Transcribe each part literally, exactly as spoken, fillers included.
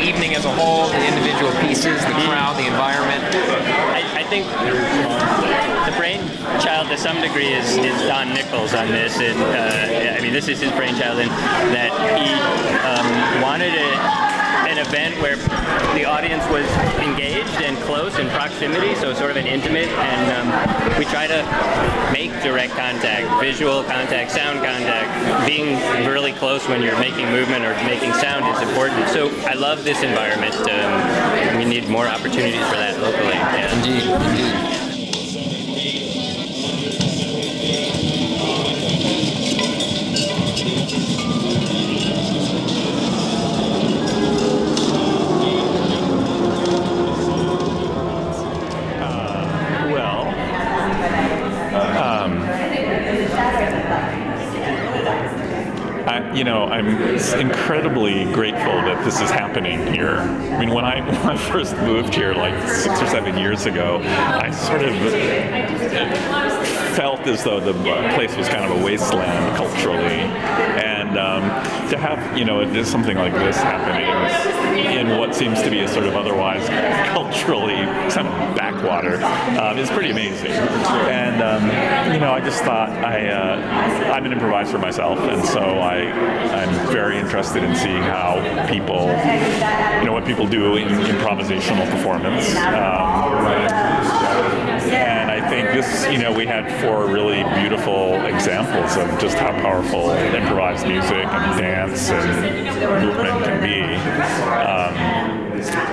evening as a whole, the individual pieces, the crowd, the environment? I, I think the brainchild to some degree is, is Don Nichols on this, and uh, I mean this is his brainchild, and that he um, wanted a, an event where the audience was engaged and close in proximity, so sort of an intimate, and um, we try to make direct contact, visual contact, sound contact. Being really close when you're making movement or making sound is important. So I love this environment. Um, we need more opportunities for that locally. Yeah. Indeed, indeed. I, you know, I'm incredibly grateful that this is happening here. I mean, when I, when I first moved here, like six or seven years ago, I sort of felt as though the place was kind of a wasteland culturally. And um, to have, you know, something like this happening in what seems to be a sort of otherwise culturally some backwater um, is pretty amazing. And, um, you know, I just thought I, uh, I'm an improviser myself, and so I I'm very interested in seeing how people, you know, what people do in improvisational performance. Um, and I think this, you know, we had four really beautiful examples of just how powerful improvised music and dance and movement can be. Um,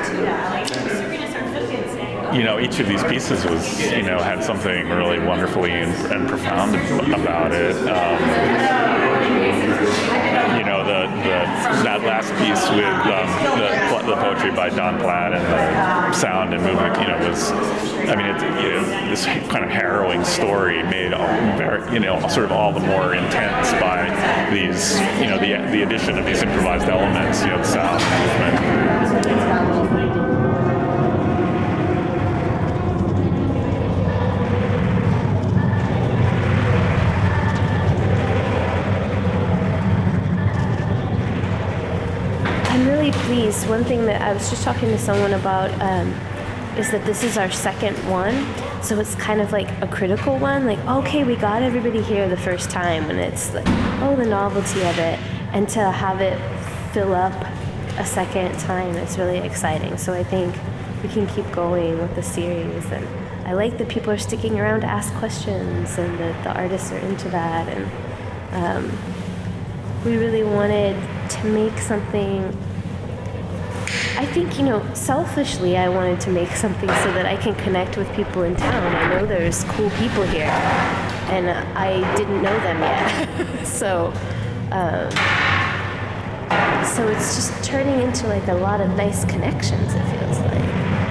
you know, each of these pieces was, you know, had something really wonderfully and, and profound about it. Um, you know, the, the that last piece with um, the, the poetry by Don Platt and the sound and movement, you know, was, I mean, it, you know, this kind of harrowing story made, all very, you know, sort of all the more intense by these, you know, the the addition of these improvised elements, you know, the sound and movement. I'm really pleased. One thing that I was just talking to someone about um, is that this is our second one, so it's kind of like a critical one. Like, okay, we got everybody here the first time, and it's like, oh, the novelty of it, and to have it fill up a second time, it's really exciting. So I think we can keep going with the series, and I like that people are sticking around to ask questions, and that the artists are into that, and um, we really wanted to make something. I think, you know, selfishly, I wanted to make something so that I can connect with people in town. I know there's cool people here, and I didn't know them yet. so, um, so it's just turning into like a lot of nice connections, it feels like.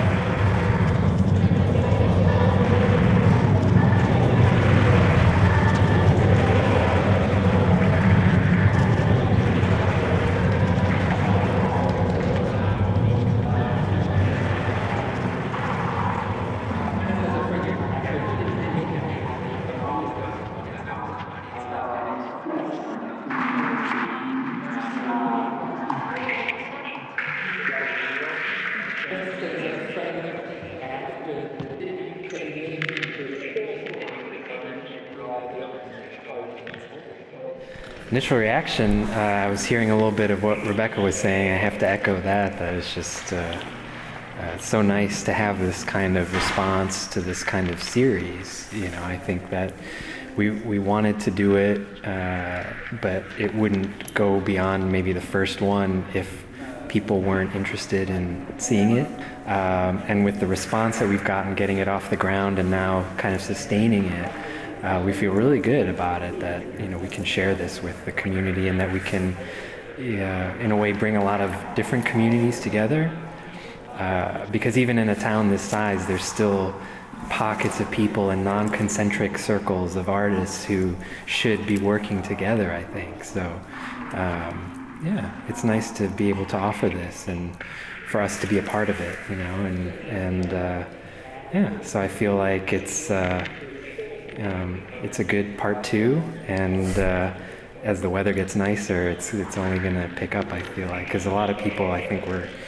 Initial reaction, uh, I was hearing a little bit of what Rebecca was saying. I have to echo that. That it's just uh, uh, it's so nice to have this kind of response to this kind of series. You know, I think that we we wanted to do it, uh, but it wouldn't go beyond maybe the first one if people weren't interested in seeing it. Um, and with the response that we've gotten, getting it off the ground and now kind of sustaining it, Uh, we feel really good about it, that, you know, we can share this with the community, and that we can, uh, in a way, bring a lot of different communities together. Uh, because even in a town this size, there's still pockets of people and non-concentric circles of artists who should be working together, I think. So, um, yeah, it's nice to be able to offer this and for us to be a part of it, you know, and, and uh, yeah, so I feel like it's... Uh, Um, it's a good part two, and uh, as the weather gets nicer, it's it's only going to pick up, I feel like, because a lot of people, I think, were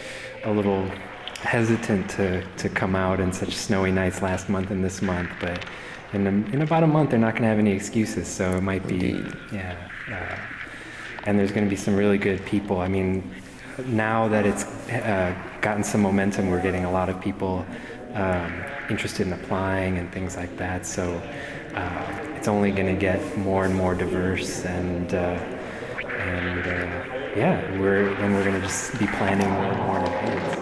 a little hesitant to, to come out in such snowy nights last month and this month, but in, a, in about a month they're not going to have any excuses, so it might be, Indeed. yeah. Uh, and there's going to be some really good people. I mean, now that it's uh, gotten some momentum, we're getting a lot of people um, interested in applying and things like that, so uh, it's only going to get more and more diverse, and uh, and uh, yeah, we're then we're going to just be planning more and more in advance.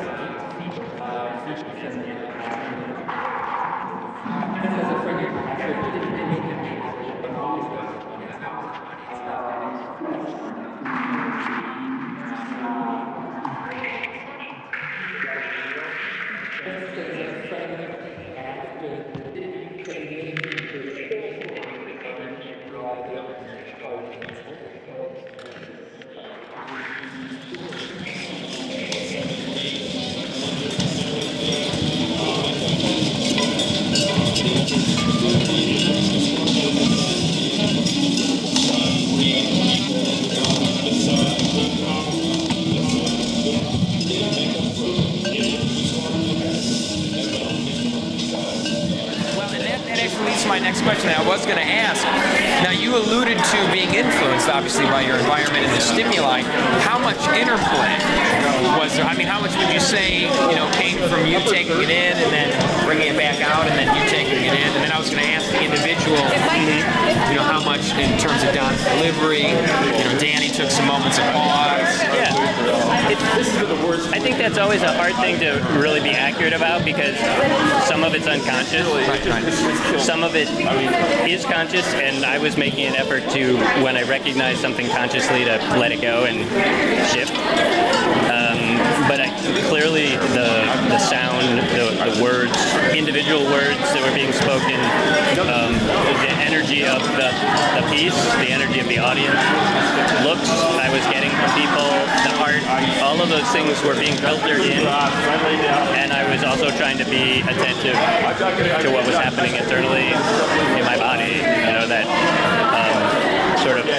My next question I was going to ask. Now, you alluded to being influenced, obviously, by your environment and the stimuli. How much interplay was there? I mean, how much would you say, you know, came from you taking it in and then bringing it back out, and then you taking it in? And then I was going to ask the individual, you know, how much in terms of Don's delivery. You know, Danny took some moments of pause. Yeah. It, I think that's always a hard thing to really be accurate about, because some of it's unconscious. Right, right. Some of it is conscious, and I was making an effort to, when I recognize something consciously, to let it go and shift. Um, but I, clearly the the sound, the, the words, individual words that were being spoken, um, the energy of the, the piece, the energy of the audience, looks I was getting from people, the art, all of those things were being filtered in, and I was also trying to be attentive to what was happening internally in my body, you know, that um, sort of,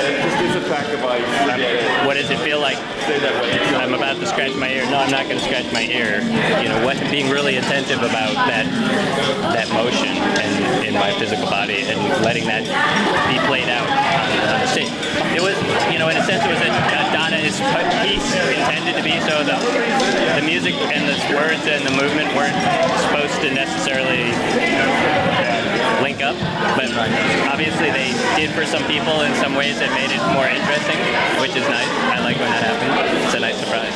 um, what does it feel like? I'm about to scratch my ear. No, I'm not going to scratch my ear. You know, what, being really attentive about that that motion and in my physical body, and letting that be played out on, on the stage. It was, you know, in a sense, it was a, a Donna's piece intended to be, so the the music and the words and the movement weren't supposed to necessarily link up, but obviously they did for some people in some ways that made it more interesting, which is nice. I like when that happens. It's a nice surprise.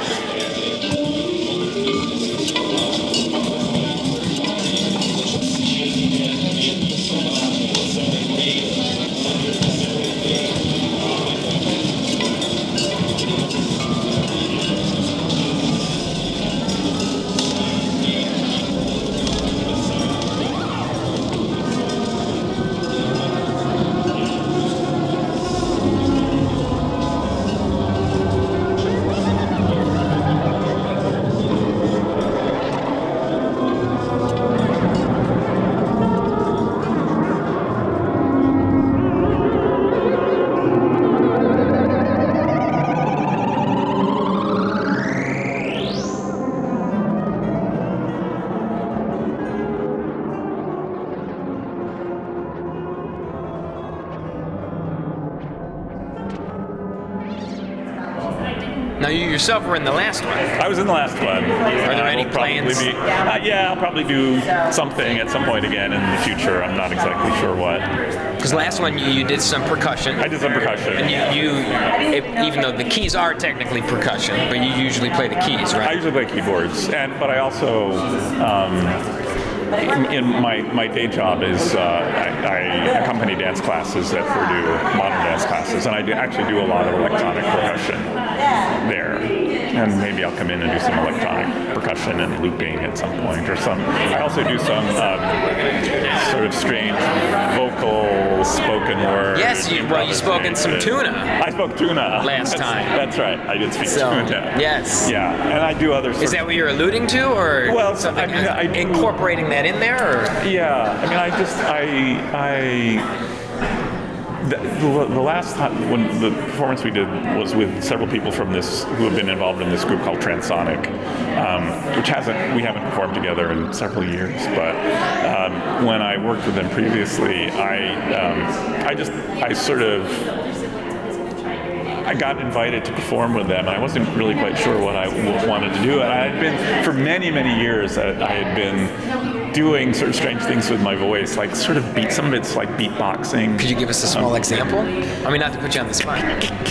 Now, you yourself were in the last one. I was in the last one. Are there any plans? Be, uh, yeah, I'll probably do something at some point again in the future. I'm not exactly sure what. Because last one you, you did some percussion. I did some percussion. And you, you it, even though the keys are technically percussion, but you usually play the keys, right? I usually play keyboards, and but I also. Um, In, in my, my day job is uh, I, I accompany dance classes at Purdue, modern dance classes, and I do, actually do a lot of electronic percussion there. And maybe I'll come in and do some electronic percussion and looping at some point, or some. I also do some um, sort of strange vocal spoken word. Yes, you, well, you spoke in some tuna. I spoke tuna last that's, time. That's right. I did speak so, tuna. Yes. Yeah, and I do other. Is that what you're alluding to, or well, something? I mean, I do, incorporating that in there, or? Yeah, I mean, I just I I. the, the, the last time when the performance we did was with several people from this who have been involved in this group called Transonic, um, which hasn't we haven't performed together in several years. But um, when I worked with them previously, I um, I just I sort of I got invited to perform with them, and I wasn't really quite sure what I w- wanted to do. And I had been for many many years I, I had been doing sort of strange things with my voice, like sort of beat. Some of it's like beatboxing. Could you give us a small example? I mean, not to put you on the spot.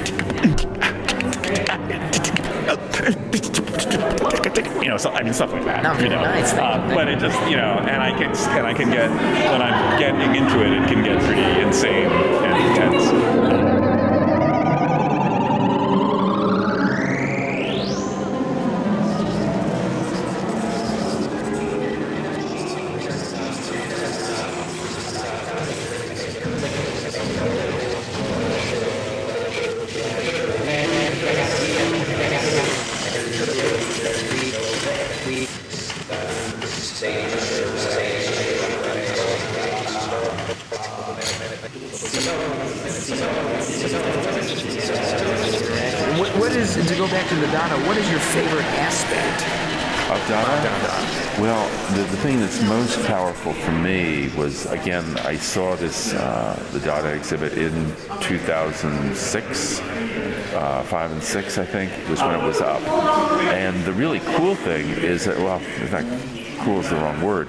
You know, so, I mean, stuff like that. No, you know, nice. Thank uh, you. but it just, you know, and I can, and I can get when I'm getting into it, it can get pretty insane and intense. What, what is, to go back to the Dada, what is your favorite aspect Of Dada? Dada? Well, the, the thing that's most powerful for me was, again, I saw this, uh, the Dada exhibit in two thousand six, uh, five and six, I think, was when it was up. And the really cool thing is that, well, in fact, cool is the wrong word.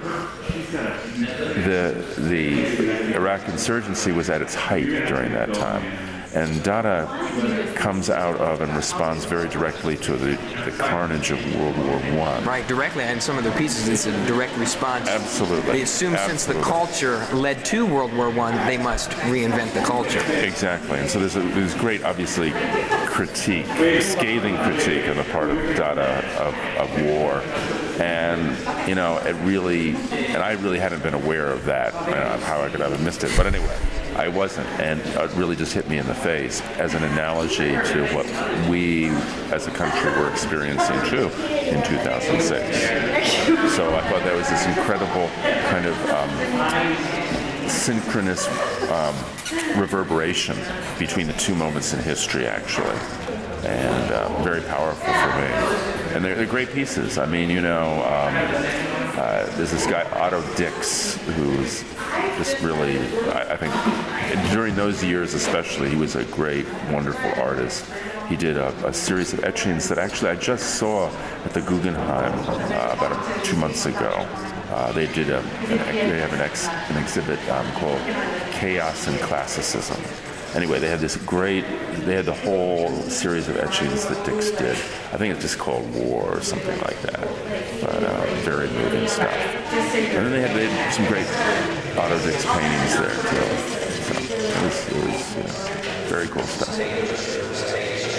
The, the Iraq insurgency was at its height during that time. And Dada comes out of and responds very directly to the, the carnage of World War One. Right, directly. And some of their pieces, it's a direct response. Absolutely. They assume since the Absolutely. culture led to World War One, they must reinvent the culture. Exactly. And so there's, a, there's great, obviously, critique, scathing critique on the part of Dada of, of war. And, you know, it really, and I really hadn't been aware of that, uh, how I could have missed it. But anyway, I wasn't, and it really just hit me in the face as an analogy to what we as a country were experiencing too in two thousand six. So I thought that was this incredible kind of um, synchronous um, reverberation between the two moments in history, actually, and uh, very powerful for me. And they're, they're great pieces. I mean, you know, um, uh, there's this guy, Otto Dix, who's just really, I, I think, during those years especially, he was a great, wonderful artist. He did a, a series of etchings that actually I just saw at the Guggenheim uh, about a, two months ago. Uh, they did a, an, they have an, ex, an exhibit um, called Chaos and Classicism. Anyway, they had this great, they had the whole series of etchings that Dix did. I think it's just called War or something like that. But uh, very moving stuff. And then they had, they had some great Otto Dix paintings there too. So it was, it was you know, very cool stuff.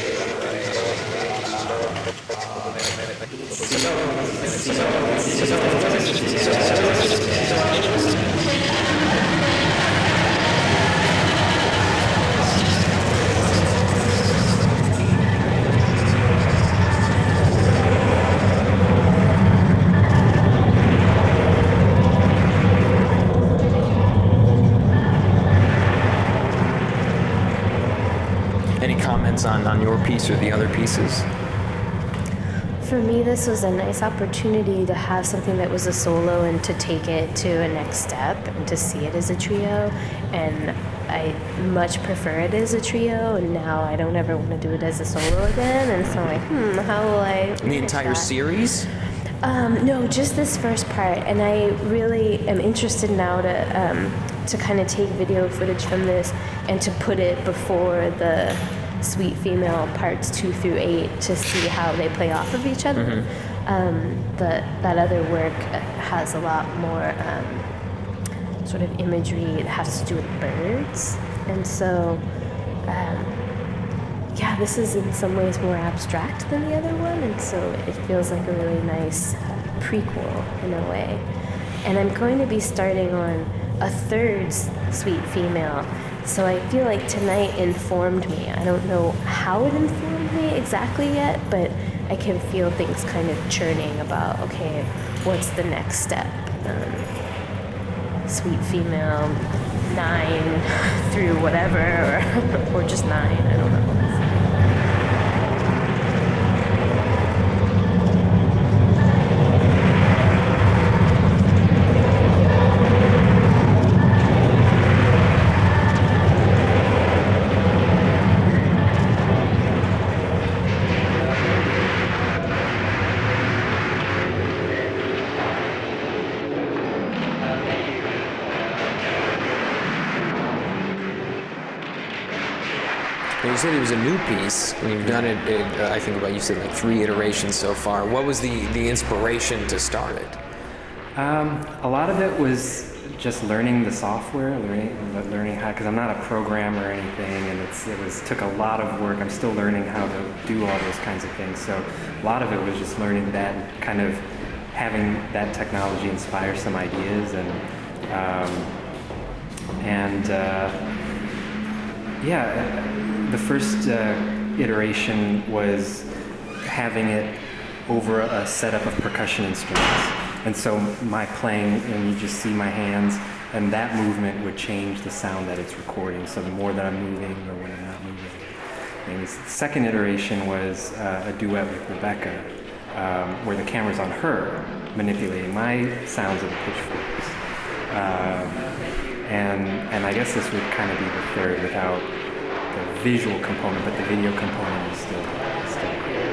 Any comments on, on your piece or the other pieces? For me, this was a nice opportunity to have something that was a solo and to take it to a next step and to see it as a trio. And I much prefer it as a trio, and now I don't ever want to do it as a solo again. And so I'm like, hmm, how will I The manage entire that? series? Um, no, just this first part, and I really am interested now to um, to kind of take video footage from this and to put it before the Sweet Female parts two through eight to see how they play off of each other. Mm-hmm. Um, but that other work has a lot more um, sort of imagery. It has to do with birds, and so. Um, Yeah, this is in some ways more abstract than the other one, and so it feels like a really nice prequel in a way. And I'm going to be starting on a third Sweet Female, so I feel like tonight informed me. I don't know how it informed me exactly yet, but I can feel things kind of churning about, okay, what's the next step? Um, Sweet Female nine through whatever, or, or just nine, I don't know. You said it was a new piece, and you've done it, it uh, I think about, you said like three iterations so far. What was the, the inspiration to start it? Um, a lot of it was just learning the software, learning learning how, because I'm not a programmer or anything, and it's, it was took a lot of work. I'm still learning how to do all those kinds of things. So a lot of it was just learning that, and kind of having that technology inspire some ideas, and um, and uh, yeah. The first uh, iteration was having it over a setup of percussion instruments. And so my playing, and you just see my hands, and that movement would change the sound that it's recording. So the more that I'm moving or when I'm not moving. And the second iteration was uh, a duet with Rebecca, um, where the camera's on her, manipulating my sounds of the pitchforks. Uh, and, and I guess this would kind of be the third without the visual component, but the video component is still, still here.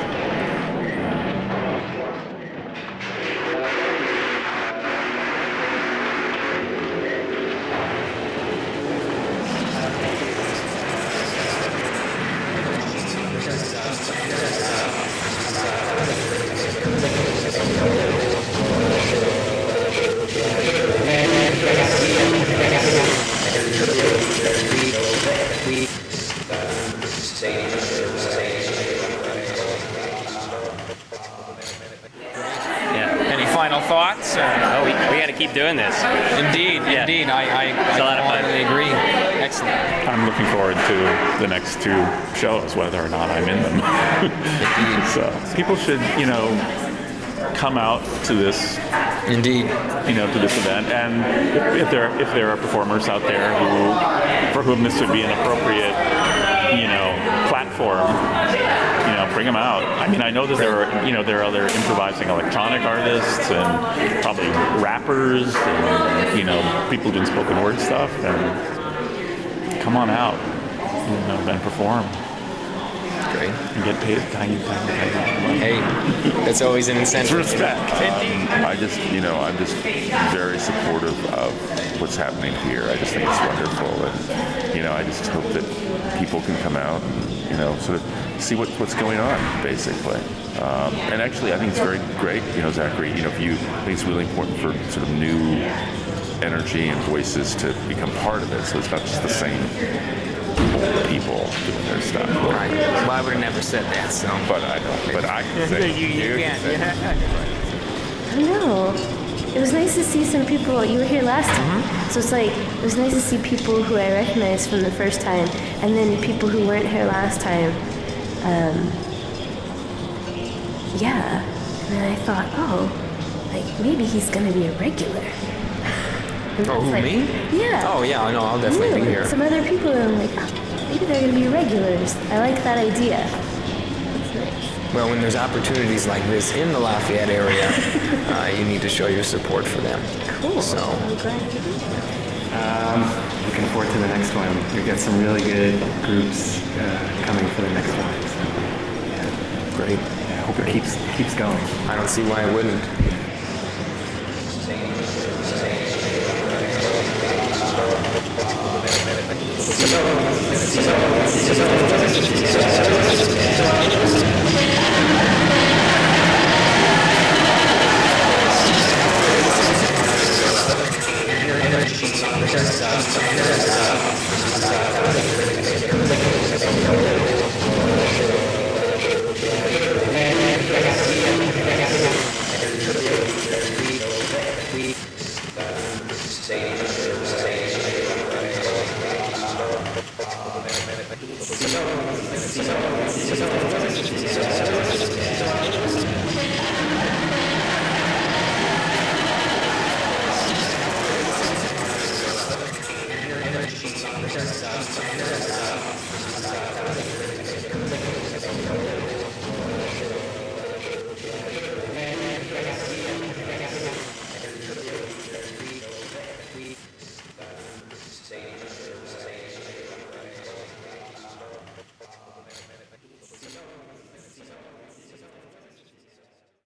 Any final thoughts? Or? Oh, we, we got to keep doing this. Indeed, Yeah. indeed. I, I, It's I a lot of fun. totally agree. Excellent. I'm looking forward to the next two shows, whether or not I'm in them. So people should, you know, come out to this, Indeed. you know, to this event, and if, if there if there are performers out there who, for whom this would be an appropriate, you know, platform, you know, bring them out. I mean, I know that there are, you know, there are other improvising electronic artists and probably rappers and, you know, people doing spoken word stuff, and come on out, you know, and perform Great. and get paid a tiny, tiny, tiny money. Hey, that's always an incentive. Respect. I just, you know, I'm just very supportive of what's happening here. I just think it's wonderful, and you know, I just hope that people can come out and, you know, sort of see what, what's going on, basically. Um, and actually, I think it's very great, you know, Zachary. You know, if you I think it's really important for sort of new energy and voices to become part of it, so it's not just the same old people doing their stuff. Right. Well, I would have never said that, so. But I don't. But I can say you, you can say can't. I don't know. It was nice to see some people. You were here last time, so it's like it was nice to see people who I recognized from the first time, and then people who weren't here last time. Um, yeah, and then I thought, oh, like maybe he's gonna be a regular. And I Oh, was who, like, me? Yeah. Oh, yeah, I know. I'll definitely Yeah, be here. Some other people, and I'm like, oh, maybe they're gonna be regulars. I like that idea. That's nice. Well, when there's opportunities like this in the Lafayette area, uh, you need to show your support for them. Cool. So, I'm glad you did. Um, looking forward to the next one. We've got some really good groups uh, coming for the next one. So, yeah, great. I hope it keeps keeps going. I don't see why it wouldn't. Energy.